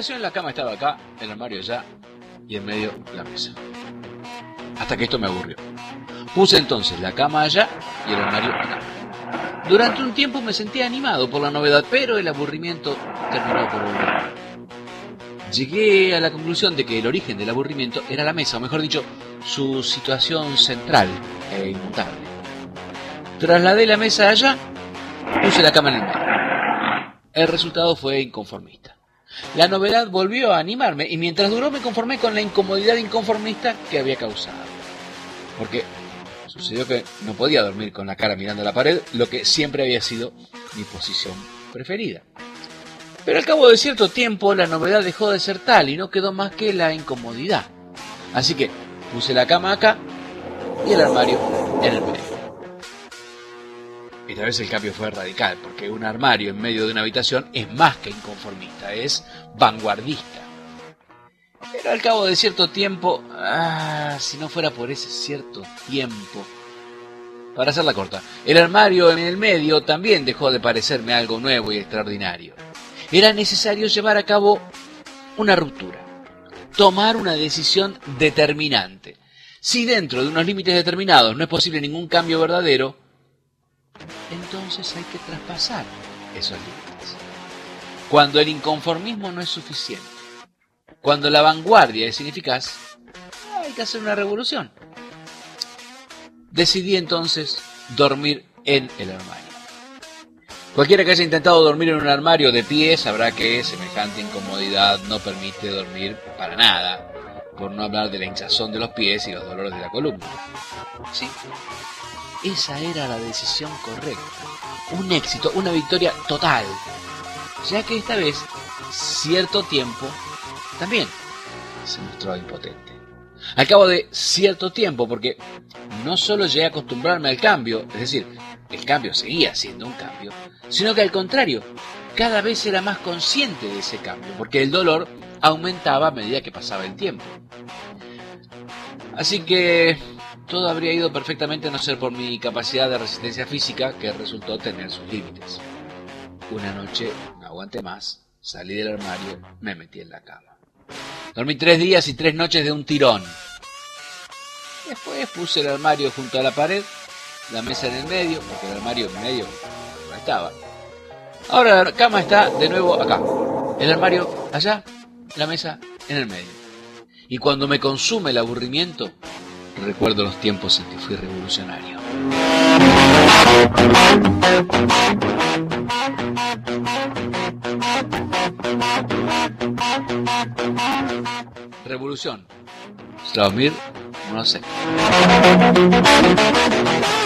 habitación la cama estaba acá, el armario allá y en medio la mesa. Hasta que esto me aburrió. Puse entonces la cama allá y el armario acá. Durante un tiempo me sentí animado por la novedad, pero el aburrimiento terminó por volver. Llegué a la conclusión de que el origen del aburrimiento era la mesa, o mejor dicho, su situación central e inmutable. Trasladé la mesa allá, puse la cama en el medio. El resultado fue inconformista. La novedad volvió a animarme y mientras duró me conformé con la incomodidad inconformista que había causado. Porque sucedió que no podía dormir con la cara mirando a la pared, lo que siempre había sido mi posición preferida. Pero al cabo de cierto tiempo la novedad dejó de ser tal y no quedó más que la incomodidad. Así que puse la cama acá y el armario en el medio. Esta vez el cambio fue radical, porque un armario en medio de una habitación es más que inconformista, es vanguardista. Pero al cabo de cierto tiempo, si no fuera por ese cierto tiempo, para hacerla corta, el armario en el medio también dejó de parecerme algo nuevo y extraordinario. Era necesario llevar a cabo una ruptura, tomar una decisión determinante. Si dentro de unos límites determinados no es posible ningún cambio verdadero, entonces hay que traspasar esos límites. Cuando el inconformismo no es suficiente, cuando la vanguardia es ineficaz, hay que hacer una revolución. Decidí entonces dormir en el armario. Cualquiera que haya intentado dormir en un armario de pie sabrá que semejante incomodidad no permite dormir para nada, por no hablar de la hinchazón de los pies y los dolores de la columna. Sí, esa era la decisión correcta. Un éxito, una victoria total. Ya que esta vez, cierto tiempo, también se mostró impotente. Al cabo de cierto tiempo, porque no solo llegué a acostumbrarme al cambio, es decir, el cambio seguía siendo un cambio, sino que al contrario, cada vez era más consciente de ese cambio, porque el dolor aumentaba a medida que pasaba el tiempo. Así que todo habría ido perfectamente a no ser por mi capacidad de resistencia física, que resultó tener sus límites. Una noche no aguanté más, salí del armario, me metí en la cama. Dormí 3 días y 3 noches de un tirón. Después puse el armario junto a la pared, la mesa en el medio, porque el armario en medio no estaba. Ahora la cama está de nuevo acá, el armario allá, la mesa en el medio. Y cuando me consume el aburrimiento, recuerdo los tiempos en que fui revolucionario. Revolución. Slavomir, no lo sé.